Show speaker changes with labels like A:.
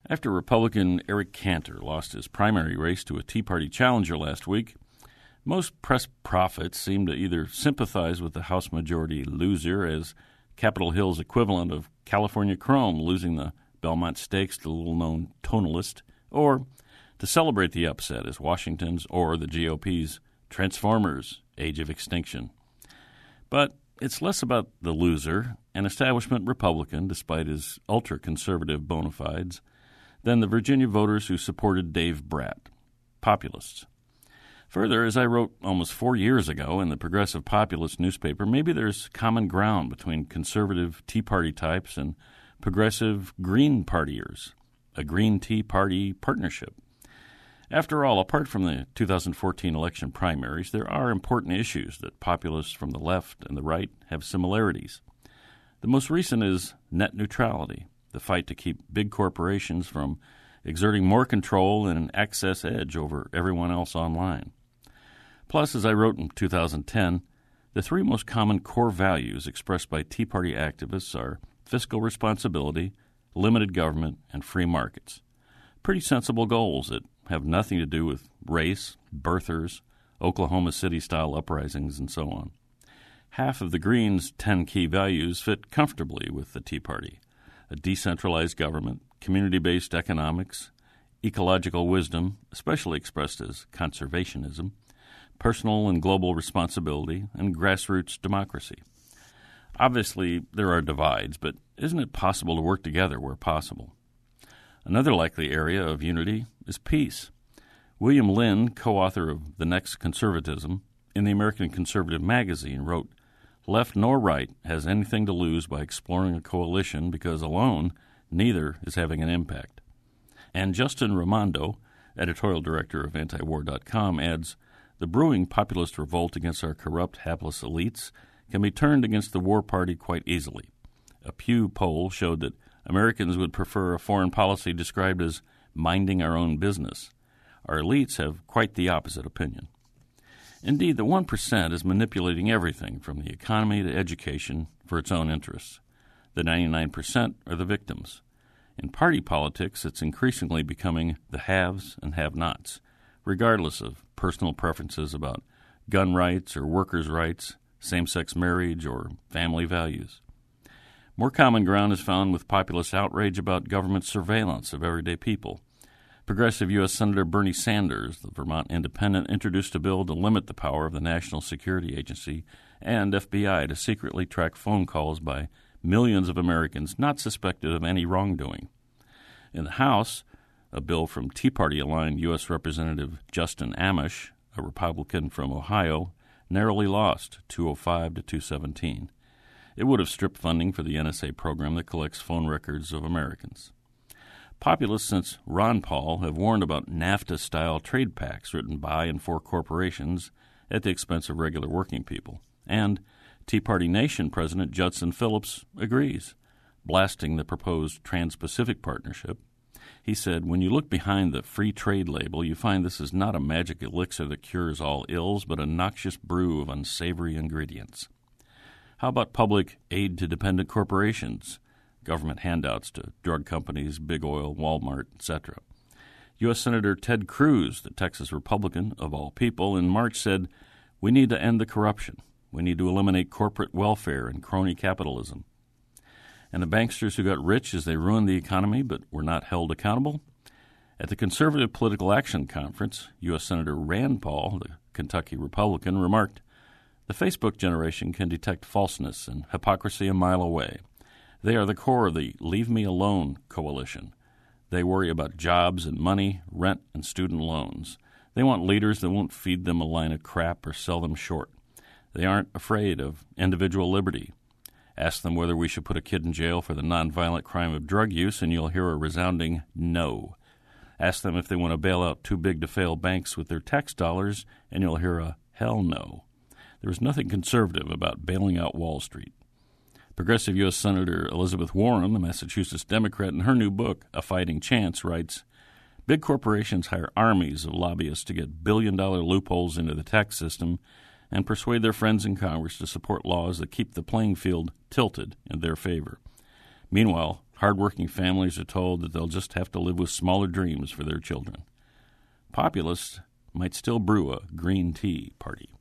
A: After Republican Eric Cantor lost his primary race to a Tea Party challenger last week, most press prophets seem to either sympathize with the House Majority loser as Capitol Hill's equivalent of California Chrome losing the Belmont Stakes to the little-known tonalist, or to celebrate the upset as Washington's or the GOP's Transformers, Age of Extinction. But it's less about the loser, an establishment Republican despite his ultra-conservative bona fides, than the Virginia voters who supported Dave Brat, populists. Further, as I wrote almost 4 years ago in the Progressive Populist newspaper, maybe there's common ground between conservative Tea Party types and progressive Green Partiers, a Green Tea Party partnership. After all, apart from the 2014 election primaries, there are important issues that populists from the left and the right have similarities. The most recent is net neutrality, the fight to keep big corporations from exerting more control and an excess edge over everyone else online. Plus, as I wrote in 2010, the three most common core values expressed by Tea Party activists are fiscal responsibility, limited government, and free markets. Pretty sensible goals that have nothing to do with race, birthers, Oklahoma City-style uprisings, and so on. Half of the Greens' 10 key values fit comfortably with the Tea Party: a decentralized government, community-based economics, ecological wisdom, especially expressed as conservationism, personal and global responsibility, and grassroots democracy. Obviously, there are divides, but isn't it possible to work together where possible? Another likely area of unity is peace. William Lynn, co-author of The Next Conservatism, in the American Conservative magazine wrote, "Left nor right has anything to lose by exploring a coalition because alone neither is having an impact." And Justin Raimondo, editorial director of antiwar.com, adds, "The brewing populist revolt against our corrupt, hapless elites can be turned against the war party quite easily. A Pew poll showed that Americans would prefer a foreign policy described as minding our own business. Our elites have quite the opposite opinion." Indeed, the 1% is manipulating everything from the economy to education for its own interests. The 99% are the victims. In party politics, it's increasingly becoming the haves and have-nots, regardless of personal preferences about gun rights or workers' rights, same-sex marriage, or family values. More common ground is found with populist outrage about government surveillance of everyday people. Progressive U.S. Senator Bernie Sanders, the Vermont Independent, introduced a bill to limit the power of the National Security Agency and FBI to secretly track phone calls by millions of Americans not suspected of any wrongdoing. In the House, a bill from Tea Party-aligned U.S. Representative Justin Amash, a Republican from Ohio, narrowly lost 205 to 217. It would have stripped funding for the NSA program that collects phone records of Americans. Populists since Ron Paul have warned about NAFTA-style trade pacts written by and for corporations at the expense of regular working people. And Tea Party Nation President Judson Phillips agrees, blasting the proposed Trans-Pacific Partnership. He said, "When you look behind the free trade label, you find this is not a magic elixir that cures all ills, but a noxious brew of unsavory ingredients." How about public aid to dependent corporations, government handouts to drug companies, big oil, Walmart, etc.? U.S. Senator Ted Cruz, the Texas Republican of all people, in March said, "We need to end the corruption. We need to eliminate corporate welfare and crony capitalism." And the banksters who got rich as they ruined the economy but were not held accountable? At the Conservative Political Action Conference, U.S. Senator Rand Paul, the Kentucky Republican, remarked, "The Facebook generation can detect falseness and hypocrisy a mile away. They are the core of the Leave Me Alone coalition. They worry about jobs and money, rent and student loans. They want leaders that won't feed them a line of crap or sell them short. They aren't afraid of individual liberty. Ask them whether we should put a kid in jail for the nonviolent crime of drug use, and you'll hear a resounding no. Ask them if they want to bail out too big to fail banks with their tax dollars, and you'll hear a hell no. There is nothing conservative about bailing out Wall Street." Progressive U.S. Senator Elizabeth Warren, the Massachusetts Democrat, in her new book, A Fighting Chance, writes, "Big corporations hire armies of lobbyists to get billion-dollar loopholes into the tax system and persuade their friends in Congress to support laws that keep the playing field tilted in their favor. Meanwhile, Hardworking families are told that they'll just have to live with smaller dreams for their children. Populists might still brew a green tea party.